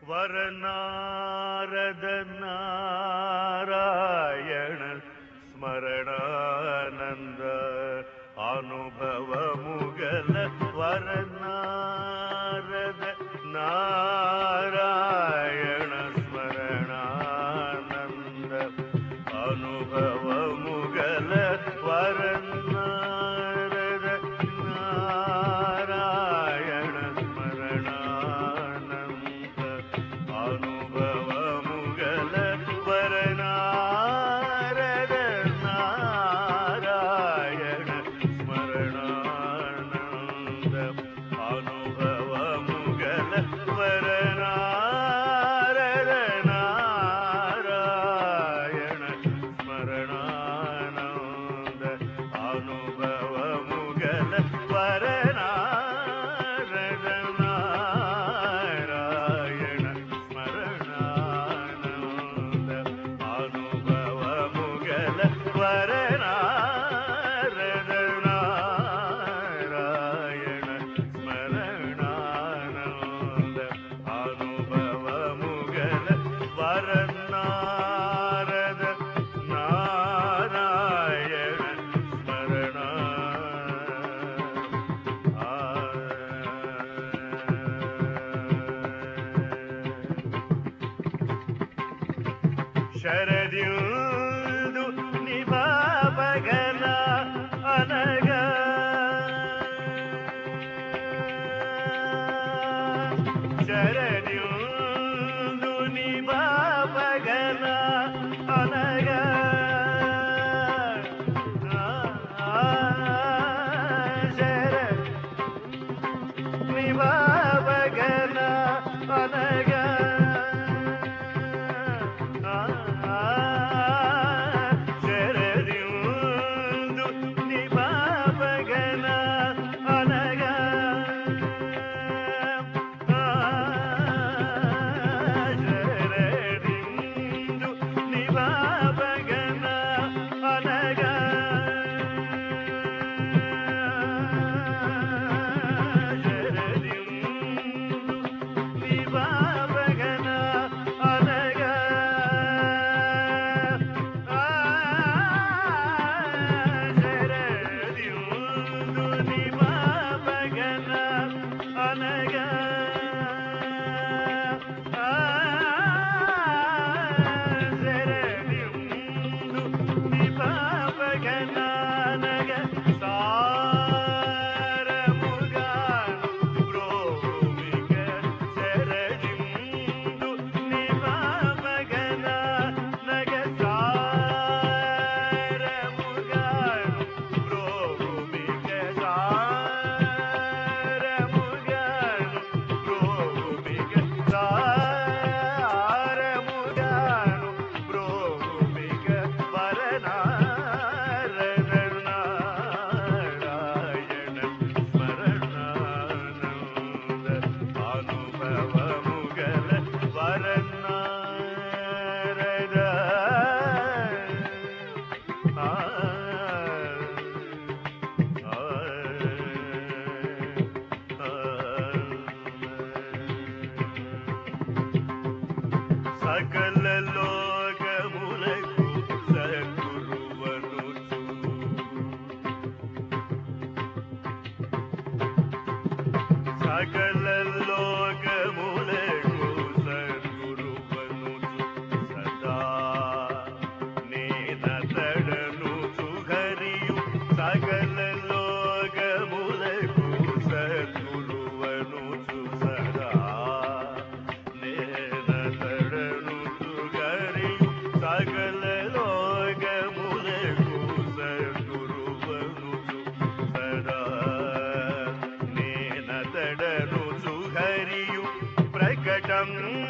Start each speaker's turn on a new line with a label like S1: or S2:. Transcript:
S1: వరనారద నారాయణ స్మరణానంద అనుభవముగల వరనారద నారాయణ స్మరణానంద అనుభవముగల వరనారద నారాయణ స్మరణానంద అనుభవముగల వరనారద నారాయణ స్మరణానంద అనుభవముగల వరనారద నారాయణ స్మరణానంద అనుభవముగల వరనారద నారాయణ స్మరణానంద అనుభవముగల వరనారద నారాయణ స్మరణానంద అనుభవముగల వరనారద నారాయణ స్మరణ శరద్యుందు నిభావగల అనగా శరద్యుందు నిభావగల అనగా నిభావగల అనగా శరద్యుందు నిభావగల అనగా శరద్యుందు నిభావగల అనగా నిభావగల అనగా శరద్యుందు నిభావగల అనగా శరద్యుందు నిభావగల అనగా సారముగాను బ్రోమిక శరద్యుందు నిభావగల నగ సారముగాను బ్రోమిక సారముగాను బ్రోమిక సారముగాను బ్రోమిక వరనారద నారాయణ స్మరణానంద అనుభవముగల వరనారద సకల లోకములకు సద్గురువనుచు సకల లోకములకు సద్గురువనుచు సదా నేనతడనుచు హరియు సకల లోకములకు సద్గురువనుచు సదా నేనతడనుచు హరియు సకల లోకములకు సద్గురువనుచు సదా నేనతడనుచు హరియు ప్రకటం